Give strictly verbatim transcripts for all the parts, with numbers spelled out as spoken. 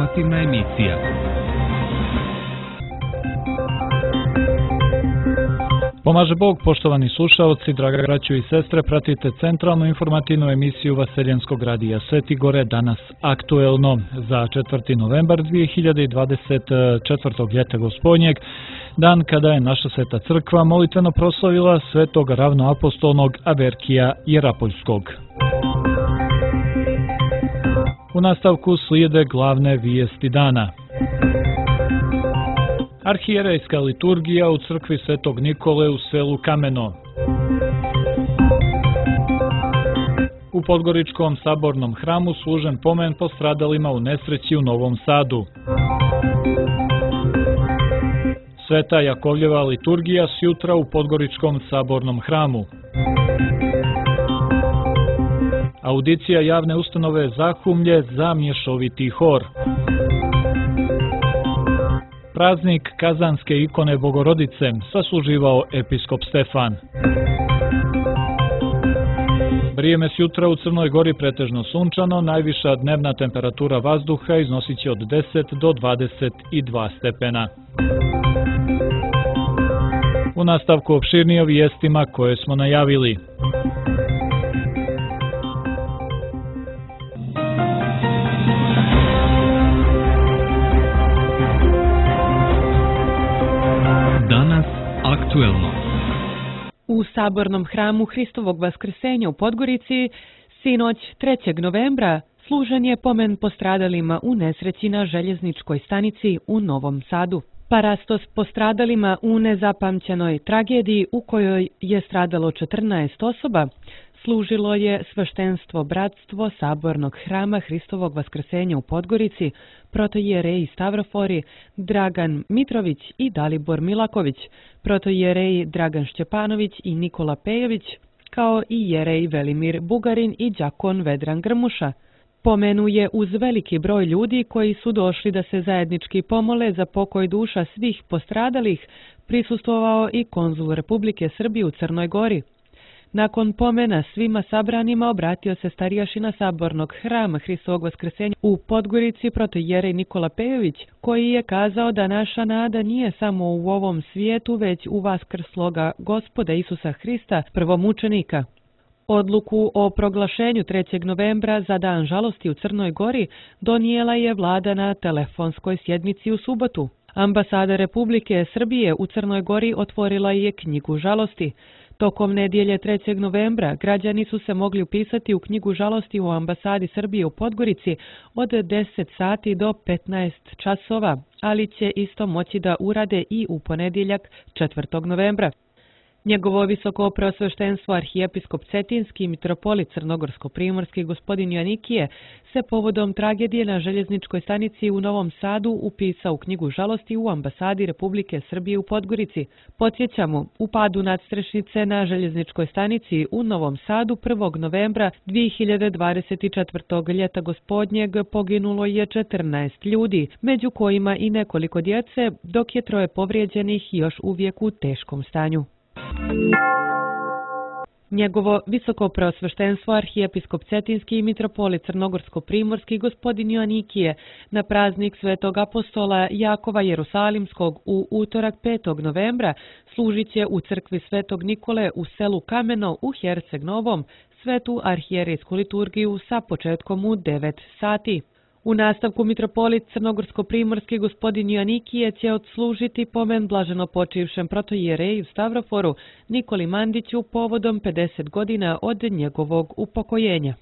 Informativna emisija. Pomaže Bog, poštovani slušaoci, draga braćo i sestre, pratite centralnu informativnu emisiju Vaseljenskog radija Sveti Gore, danas aktuelno za četvrti novembar dvije hiljade dvadeset četvrtog ljeta gospodnjeg, dan kada je naša Sveta crkva molitveno proslavila svetog ravnoapostolnog Averkija Jerapoljskog. U nastavku slijede glavne vijesti dana. Arhijerejska liturgija u crkvi Svetog Nikole u selu Kameno. U Podgoričkom sabornom hramu služen pomen postradalima u nesreći u Novom Sadu. Sveta Jakovljeva liturgija sjutra u Podgoričkom sabornom hramu. Audicija javne ustanove Zahumlje za mješoviti hor. Praznik Kazanske ikone Bogorodice sasluživao episkop Stefan. Vrijeme sjutra u Crnoj Gori pretežno sunčano, najviša dnevna temperatura vazduha iznosit će od deset do dvadeset dva stepena. U nastavku opširnije o vijestima koje smo najavili. Danas aktuelno. U sabornom hramu Hristovog vaskrsenja u Podgorici sinoć trećeg novembra služen je pomen postradalima u nesreći na željezničkoj stanici u Novom Sadu. Parastos postradalima u nezapamćenoj tragediji u kojoj je stradalo četrnaest osoba služilo je sveštenstvo bratstvo sabornog hrama Hristovog vaskrsenja u Podgorici, protoijereji Stavrofori, Dragan Mitrović i Dalibor Milaković, protoijereji Dragan Šćepanović i Nikola Pejović, kao i jerej Velimir Bugarin i đakon Vedran Grmuša. Pomenu je uz veliki broj ljudi koji su došli da se zajednički pomole za pokoj duša svih postradalih, prisustvovao i konzul Republike Srbije u Crnoj Gori. Nakon pomena svima sabranima obratio se starješina sabornog hrama Hristovog vaskrsenja u Podgorici protoijerej Nikola Pejović, koji je kazao da naša nada nije samo u ovom svijetu, već u vaskrsloga Gospoda Isusa Hrista, prvomučenika. Odluku o proglašenju trećeg novembra za dan žalosti u Crnoj Gori donijela je vlada na telefonskoj sjednici u subotu. Ambasada Republike Srbije u Crnoj Gori otvorila je knjigu žalosti. Tokom nedjelje trećeg novembra građani su se mogli upisati u knjigu žalosti u ambasadi Srbije u Podgorici od deset sati do petnaest časova, ali će isto moći da urade i u ponedjeljak četvrtog novembra. Njegovo visoko preosveštenstvo arhijepiskop Cetinski i mitropolit Crnogorsko-primorski gospodin Joanikije se povodom tragedije na željezničkoj stanici u Novom Sadu upisao u knjigu žalosti u ambasadi Republike Srbije u Podgorici. Podsjećamo, u padu nadstrešnice na željezničkoj stanici u Novom Sadu prvog novembra dvije hiljade dvadeset četvrtog ljeta gospodnjeg poginulo je četrnaest ljudi, među kojima i nekoliko djece, dok je troje povrijeđenih još uvijek u teškom stanju. Njegovo visoko preosveštenstvo arhijepiskop Cetinski i mitropolit Crnogorsko-primorski gospodin Joanikije na praznik Svetog apostola Jakova Jerusalimskog u utorak petog novembra služit će u crkvi Svetog Nikole u selu Kameno u Herceg Novom svetu arhijerejsku liturgiju sa početkom u devet sati. U nastavku mitropolit Crnogorsko-primorski gospodin Joanikije će odslužiti pomen blaženo počivšem protoijereju Stavroforu Nikoli Mandiću povodom pedeset godina od njegovog upokojenja.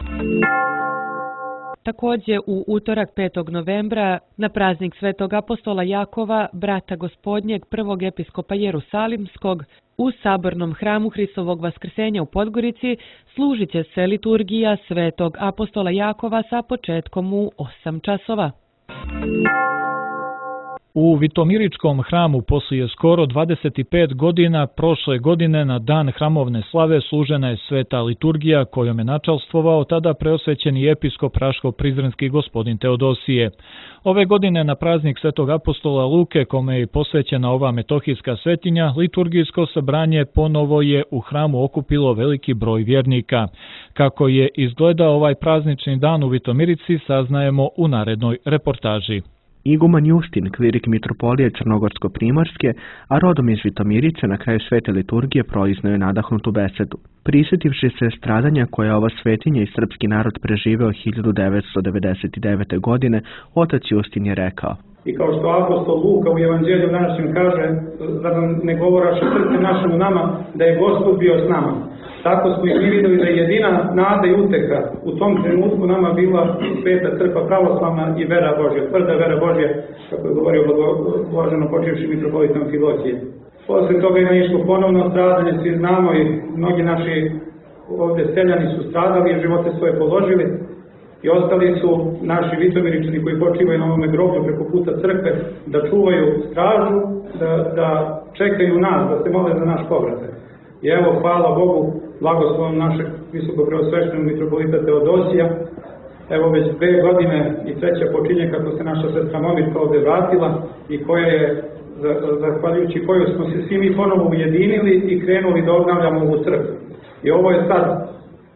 Također u utorak petog novembra na praznik Svetog apostola Jakova, brata gospodnjeg prvog episkopa Jerusalimskog, u sabornom hramu Hristovog vaskrsenja u Podgorici služit će se liturgija Svetog apostola Jakova sa početkom u osam časova. U Vitomiričkom hramu poslije skoro dvadeset pet godina prošle godine na dan hramovne slave služena je sveta liturgija kojom je načalstvovao tada preosvećeni episkop Raško-Prizrenski gospodin Teodosije. Ove godine na praznik Svetog apostola Luke, kome je posvećena ova metohijska svetinja, liturgijsko sabranje ponovo je u hramu okupilo veliki broj vjernika. Kako je izgledao ovaj praznični dan u Vitomirici, saznajemo u narednoj reportaži. Iguman Justin, klirik mitropolije Crnogorsko-Primorske, a rodom iz Vitomirice, na kraju svete liturgije proiznao je nadahnutu besedu. Prisjetivši se stradanja koja ova svetinja i srpski narod preživeo hiljadu devetsto devedeset devete. godine, otac Justin je rekao: I kao što apostol Luka u evanđelju današnjem kaže, da nam ne govoraše srce našem u nama, da je Gospod bio s nama. Tako smo i mi vidjeli da je jedina nada i uteka u tom trenutku nama bila Sveta crkva pravoslavna i vera Božja, tvrda vera Božja, kako je govorio blaženo počivši mitropolitom Filocije. Posle toga je naišlo ponovno stradanje, svi znamo, i mnogi naši ovdje seljani su stradali i živote svoje položili, i ostali su naši Vitomiričani koji počivaju na ovome groblju preko puta crkve da čuvaju stražu, da, da čekaju nas, da se mole za naš povratak. I evo, hvala Bogu, blagoslovom našeg visokopreosveštenog mitropolita Teodosija, evo već dve godine i treća počinje kako se naša sestra Momirka ovdje vratila i koja je, zahvaljujući koju smo se svi mi ponovo ujedinili i krenuli da obnavljamo ovu crkvu. I ovo je sad,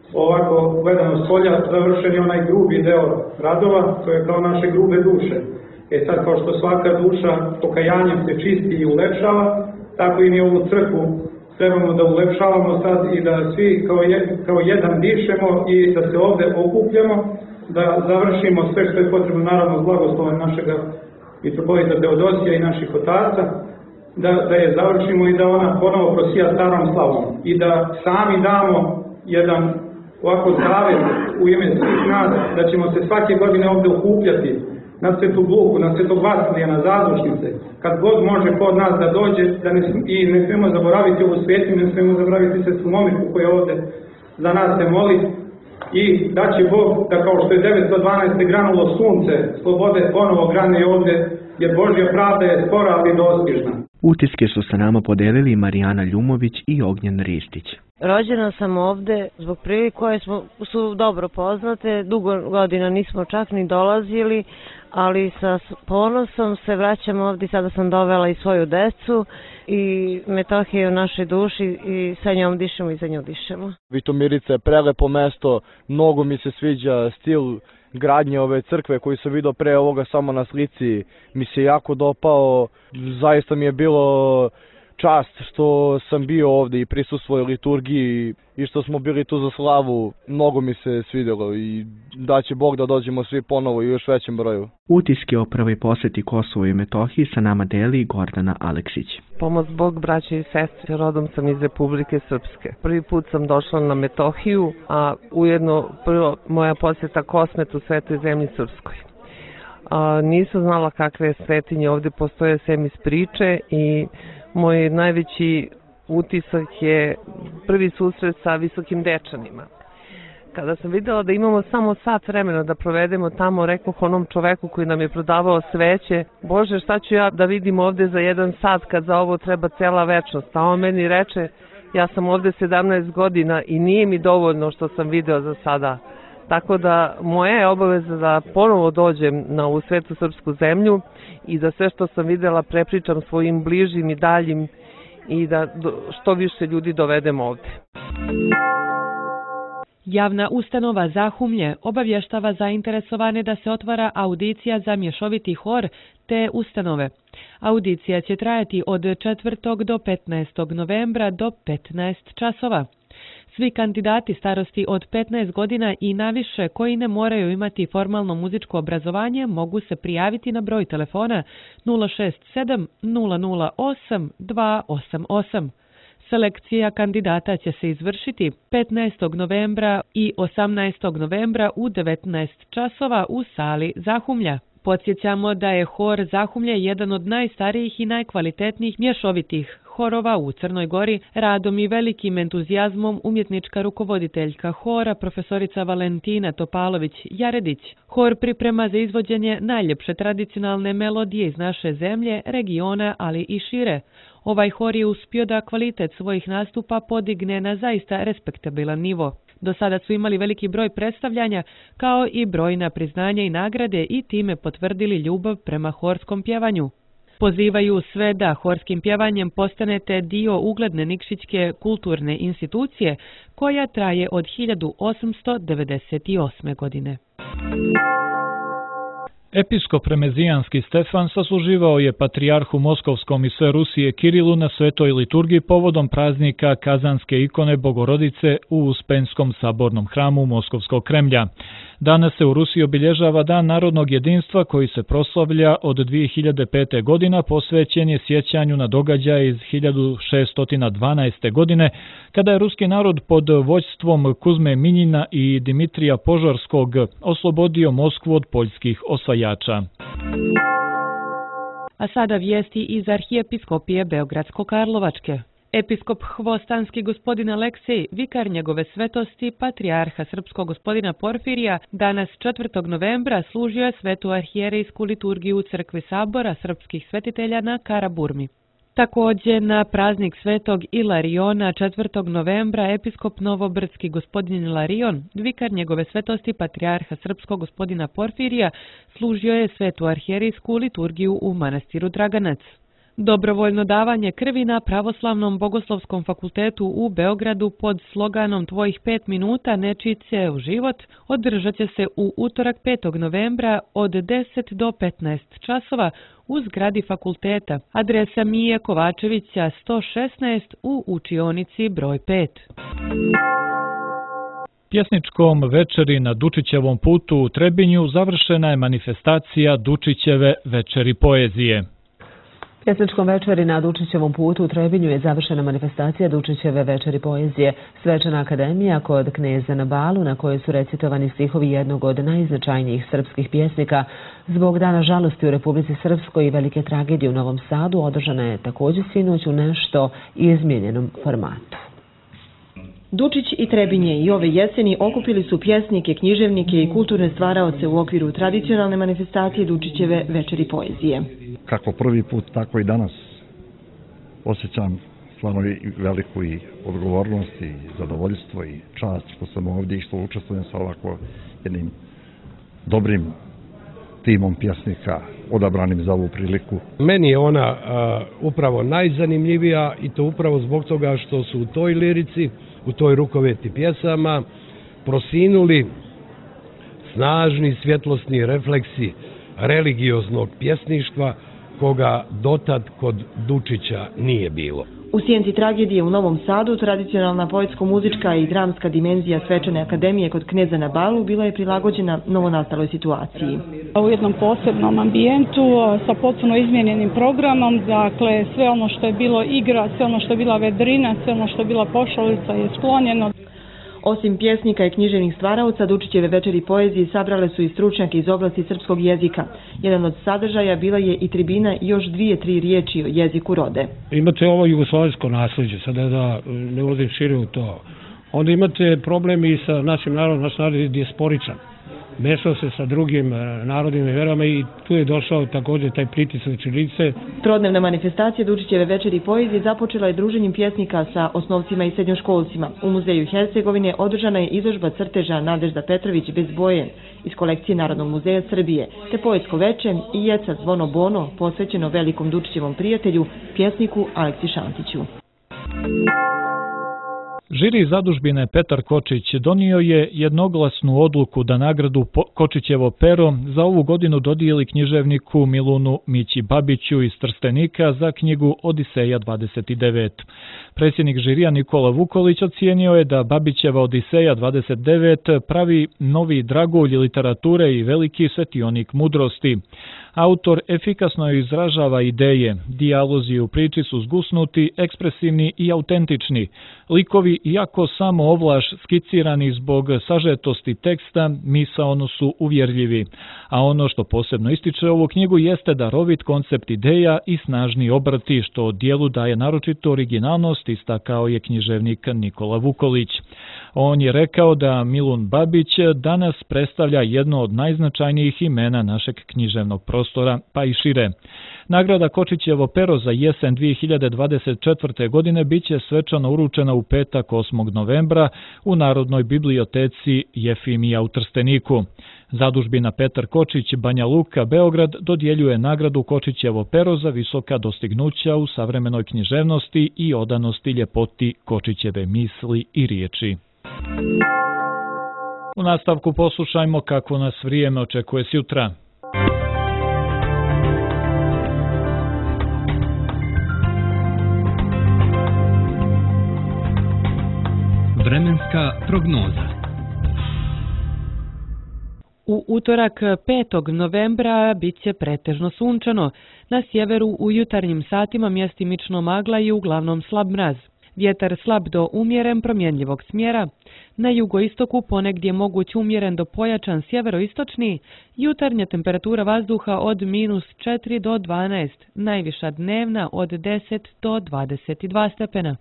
ovako gledano s polja, završen je onaj grubi deo radova, to je kao naše grube duše. E sad, kao što svaka duša pokajanjem se čisti i ulepšava, tako i mi ovu crkvu trebamo da ulepšavamo sad i da svi kao, je, kao jedan dišemo i da se ovdje okupljamo, da završimo sve što je potrebno, naravno, s blagoslovom našeg mitropolita Teodosija i naših otaca, da, da je završimo i da ona ponovo prosija starom slavom i da sami damo jedan ovako zavet u ime svih nas, da ćemo se svake godine ovdje okupljati na Svetu Luku, na Svetog Vasilija, na Zadušnice, kad god može kod nas da dođe, da ne, i ne smijemo zaboraviti ovu svetinju, ne smijemo zaboraviti sestru Momirku koja ovdje za nas se moli, i da će Bog da kao što je devetsto dvanaeste. granulo sunce, slobode ponovo grane ovdje, jer Božja pravda je skora ali dostižna. Utiske su sa nama podelili Marijana Ljumović i Ognjen Ristić. Rođena sam ovde zbog prilike koje smo, su dobro poznate, dugo godina nismo čak ni dolazili, ali sa ponosom se vraćam ovdje, sada sam dovela i svoju decu i Metohija je u našoj duši i sa njom dišemo i za nju dišemo. Vitomirica je prelepo mesto, mnogo mi se sviđa stil gradnje ove crkve koji sam vidio pre ovoga samo na slici, mi se jako dopao, zaista mi je bilo čast što sam bio ovdje i prisustvovao liturgiji i što smo bili tu za slavu, mnogo mi se svidjelo i da će Bog da dođemo svi ponovo i još većem broju. Utiske o prvoj posjeti Kosovu i Metohiji sa nama deli Gordana Aleksić. Pomoć Bog, braće i sestre, rodom sam iz Republike Srpske. Prvi put sam došla na Metohiju, a ujedno prvo moja posjeta Kosmetu, svetoj zemlji Srpskoj. A, nisam znala kakve svetinje ovdje postoje sem iz priče i moj najveći utisak je prvi susret sa visokim dečanima. Kada sam vidjela da imamo samo sat vremena da provedemo tamo, rekoh onom čoveku koji nam je prodavao sveće, Bože, šta ću ja da vidim ovdje za jedan sat kad za ovo treba cela večnost? A on meni reče, ja sam ovdje sedamnaest godina i nije mi dovoljno što sam video za sada. Tako da moja je obaveza da ponovo dođem na ovu svetu srpsku zemlju i da sve što sam vidjela prepričam svojim bližim i daljim i da što više ljudi dovedem ovdje. Javna ustanova Zahumlje obavještava zainteresovane da se otvara audicija za mješoviti hor te ustanove. Audicija će trajati od četvrtog do petnaestog novembra do petnaest časova. Svi kandidati starosti od petnaest godina i naviše koji ne moraju imati formalno muzičko obrazovanje mogu se prijaviti na broj telefona nula šest sedam nula nula osam dva osam osam. Selekcija kandidata će se izvršiti petnaestog novembra i osamnaestog novembra u devetnaest časova u sali Zahumlja. Podsjećamo da je hor Zahumlje jedan od najstarijih i najkvalitetnijih mješovitih horova u Crnoj Gori, radom i velikim entuzijazmom umjetnička rukovoditeljka hora profesorica Valentina Topalović-Jaredić hor priprema za izvođenje najljepše tradicionalne melodije iz naše zemlje, regiona, ali i šire. Ovaj hor je uspio da kvalitet svojih nastupa podigne na zaista respektabilan nivo. Do sada su imali veliki broj predstavljanja, kao i brojna priznanja i nagrade i time potvrdili ljubav prema horskom pjevanju. Pozivaju sve da horskim pjevanjem postanete dio ugledne Nikšićke kulturne institucije koja traje od hiljadu osamsto devedeset osme. godine. Episkop Remezijanski Stefan sasluživao je patrijarhu Moskovskom i sve Rusije Kirilu na svetoj liturgiji povodom praznika Kazanske ikone Bogorodice u Uspenskom sabornom hramu Moskovskog Kremlja. Danas se u Rusiji obilježava Dan narodnog jedinstva koji se proslavlja od dvije hiljade pete. godina, posvećen je sjećanju na događaje iz hiljadu šeststo dvanaeste. godine, kada je ruski narod pod vođstvom Kuzme Minjina i Dimitrija Požarskog oslobodio Moskvu od poljskih osvajača. A sada vijesti iz Arhijepiskopije Beogradsko-Karlovačke. Episkop Hvostanski gospodin Aleksej, vikar njegove svetosti, patrijarha srpskog gospodina Porfirija, danas četvrtog novembra služio je svetu arhijerejsku liturgiju u crkvi Sabora srpskih svetitelja na Karaburmi. Također na praznik svetog Ilariona četvrtog novembra episkop Novobrdski gospodin Ilarion, vikar njegove svetosti patrijarha srpskog gospodina Porfirija, služio je svetu arhijerejsku liturgiju u manastiru Draganac. Dobrovoljno davanje krvi na Pravoslavnom bogoslovskom fakultetu u Beogradu pod sloganom Tvojih pet minuta nečice u život održat će se u utorak petog novembra od deset do petnaest časova u zgradi fakulteta, adresa Mije Kovačevića sto šesnaest u učionici broj pet. Pjesničkom večeri na Dučićevom putu u Trebinju završena je manifestacija Dučićeve večeri poezije. Pjesničkom večeri na Dučićevom putu u Trebinju je završena manifestacija Dučićeve večeri poezije, svečana akademija kod kneza na Balu na kojoj su recitovani stihovi jednog od najznačajnijih srpskih pjesnika. Zbog dana žalosti u Republici Srpskoj i velike tragedije u Novom Sadu održana je također sinoć u nešto izmijenjenom formatu. Dučić i Trebinje i ove jeseni okupili su pjesnike, književnike i kulturne stvaraoce u okviru tradicionalne manifestacije Dučićeve večeri poezije. Kako prvi put, tako i danas osjećam stvarno veliku i odgovornost i zadovoljstvo i čast što sam ovdje i što učestvujem sa ovako jednim dobrim timom pjesnika odabranim za ovu priliku. Meni je ona a, upravo najzanimljivija i to upravo zbog toga što su u toj lirici, u toj rukoveti pjesama prosinuli snažni svjetlosni refleksi religioznog pjesništva koga dotad kod Dučića nije bilo. U sjenci tragedije u Novom Sadu tradicionalna poetsko-muzička i dramska dimenzija svečane akademije kod kneza na Balu bila je prilagođena novonastaloj situaciji. U jednom posebnom ambijentu sa potpuno izmijenjenim programom, dakle sve ono što je bilo igra, sve ono što je bila vedrina, sve ono što je bila pošalica je sklonjeno. Osim pjesnika i književnih stvaraoca, Dučićeve večeri poezije sabrale su i stručnjake iz oblasti srpskog jezika. Jedan od sadržaja bila je i tribina još dvije, tri riječi o jeziku rode. Imate ovo jugoslovensko nasljeđe, sada da ne ulazim šire u to. Onda imate problem i sa našim narodom, naš narod je dijasporičan. Mešao se sa drugim narodima i verama i tu je došao također taj pritisak ćirilice. Trodnevna manifestacija Dučićeve večeri poezije započela je druženjem pjesnika sa osnovcima i srednjoškolcima. U muzeju Hercegovine održana je izložba crteža Nadežda Petrović bez boje iz kolekcije Narodnog muzeja Srbije, te poetsko veče i jeca Zvono Bono posvećeno velikom Dučićevom prijatelju, pjesniku Aleksi Šantiću. Žiri zadužbine Petar Kočić donio je jednoglasnu odluku da nagradu Kočićevo pero za ovu godinu dodijeli književniku Milunu Mići Babiću iz Trstenika za knjigu Odiseja dvadeset devet. Predsjednik žirija Nikola Vukolić ocijenio je da Babićeva Odiseja dvadeset devet pravi novi dragulj literature i veliki svetionik mudrosti. Autor efikasno izražava ideje, dijalozi u priči su zgusnuti, ekspresivni i autentični. Likovi, iako samo ovlaš skicirani zbog sažetosti teksta, misaono su uvjerljivi. A ono što posebno ističe ovu knjigu jeste darovit koncept ideja i snažni obrti, što dijelu daje naročito originalnost, istakao je književnik Nikola Vukolić. On je rekao da Milun Babić danas predstavlja jedno od najznačajnijih imena našeg književnog prostora, pa i šire. Nagrada Kočićevo pero za jesen dvije hiljade dvadeset četvrte. godine biće svečano uručena u petak osmog novembra u Narodnoj biblioteci Jefimija u Trsteniku. Zadužbina Petar Kočić Banja Luka Beograd dodjeljuje nagradu Kočićevo pero za visoka dostignuća u savremenoj književnosti i odanosti ljepoti Kočićeve misli i riječi. U nastavku poslušajmo kako nas vrijeme očekuje sutra. Vremenska prognoza. U utorak petog novembra bit će pretežno sunčano. Na sjeveru u jutarnjim satima mjestimično magla i uglavnom slab mraz. Vjetar slab do umjeren promjenljivog smjera. Na jugoistoku ponegdje moguć umjeren do pojačan sjeveroistočni. Jutarnja temperatura vazduha od minus četiri do dvanaest. Najviša dnevna od deset do dvadeset dva stepena.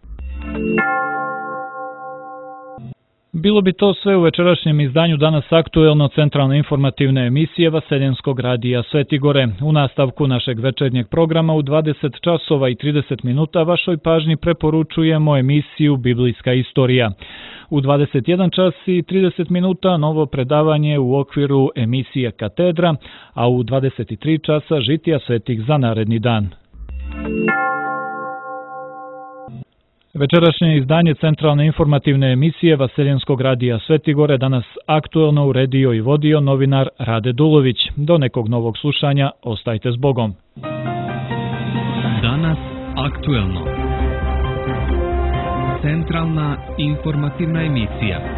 Bilo bi to sve u večerašnjem izdanju Danas aktuelno centralne informativne emisije Vaseljenskog radija Svetigore. U nastavku našeg večernjeg programa u dvadeset časova i trideset minuta vašoj pažnji preporučujemo emisiju Biblijska istorija. U dvadeset jedan čas i trideset minuta novo predavanje u okviru emisije Katedra, a u dvadeset tri časa žitija svetih za naredni dan. Večerašnje izdanje centralne informativne emisije Vaseljenskog radija Svetigore danas aktuelno uredio i vodio novinar Rade Dulović. Do nekog novog slušanja, ostajte s Bogom. Danas aktuelno. Centralna informativna emisija.